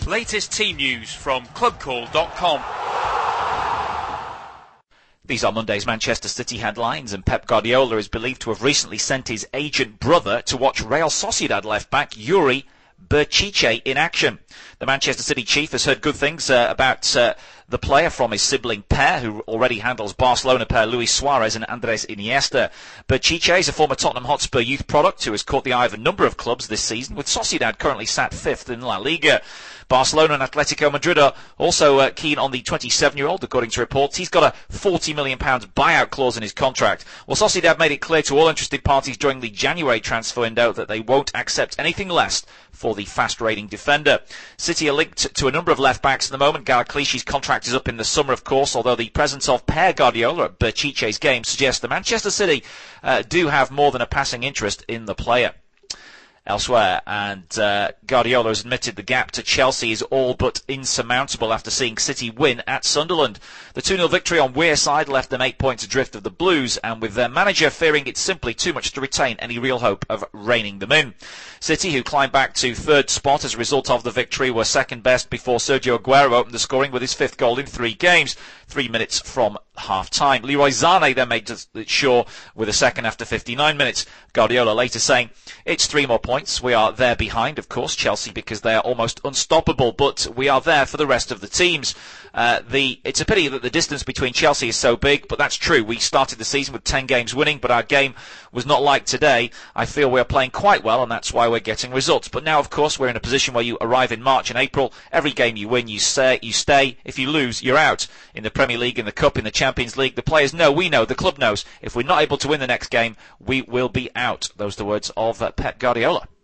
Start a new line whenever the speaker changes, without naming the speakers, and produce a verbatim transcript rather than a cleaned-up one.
Latest team news from club call dot com.
These are Monday's Manchester City headlines, and Pep Guardiola is believed to have recently sent his agent brother to watch Real Sociedad left-back Yuri Berchiche in action. The Manchester City chief has heard good things uh, about uh, the player from his sibling pair, who already handles Barcelona pair Luis Suarez and Andres Iniesta. Berchiche is a former Tottenham Hotspur youth product who has caught the eye of a number of clubs this season, with Sociedad currently sat fifth in La Liga. Barcelona and Atletico Madrid are also uh, keen on the twenty-seven-year-old, according to reports. He's got a forty million pounds buyout clause in his contract. Well, Sociedad made it clear to all interested parties during the January transfer window that they won't accept anything less for the fast-rating defender. City are linked to a number of left-backs at the moment. Galaclishi's contract is up in the summer, of course, although the presence of Pep Guardiola at Berchiche's game suggests that Manchester City uh, do have more than a passing interest in the player. Elsewhere, and uh, Guardiola has admitted the gap to Chelsea is all but insurmountable after seeing City win at Sunderland. The two nil victory on Wearside left them eight points adrift of the Blues, and with their manager fearing it's simply too much to retain any real hope of reining them in. City, who climbed back to third spot as a result of the victory, were second best before Sergio Aguero opened the scoring with his fifth goal in three games, three minutes from half-time. Leroy Sané then made it sure with a second after fifty-nine minutes. Guardiola later saying, "It's three more points. We are there behind, of course, Chelsea, because they are almost unstoppable, but we are there for the rest of the teams." Uh, the It's a pity that the distance between Chelsea is so big, but that's true. We started the season with ten games winning, but our game was not like today. I feel we're playing quite well, and that's why we're getting results. But now, of course, we're in a position where you arrive in March and April. Every game you win, you stay. You stay. If you lose, you're out. In the Premier League, in the Cup, in the Champions League, the players know, we know, the club knows. If we're not able to win the next game, we will be out. Those are the words of uh, Pep Guardiola.